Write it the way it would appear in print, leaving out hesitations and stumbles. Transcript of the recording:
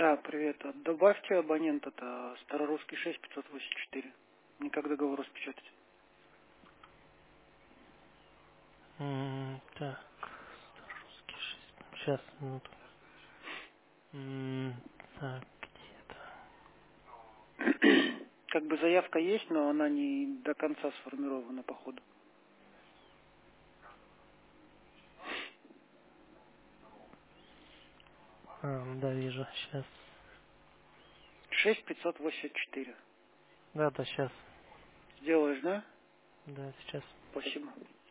Да, привет. Добавьте абонент, это Старорусский 6584. Никак договор распечатать. Так, русский 6. Сейчас, минуту. Так, где-то. Как бы заявка есть, но она не до конца сформирована, походу. Да, вижу, сейчас. 6584. Да, сейчас. Сделаешь, да? Да, сейчас. Спасибо.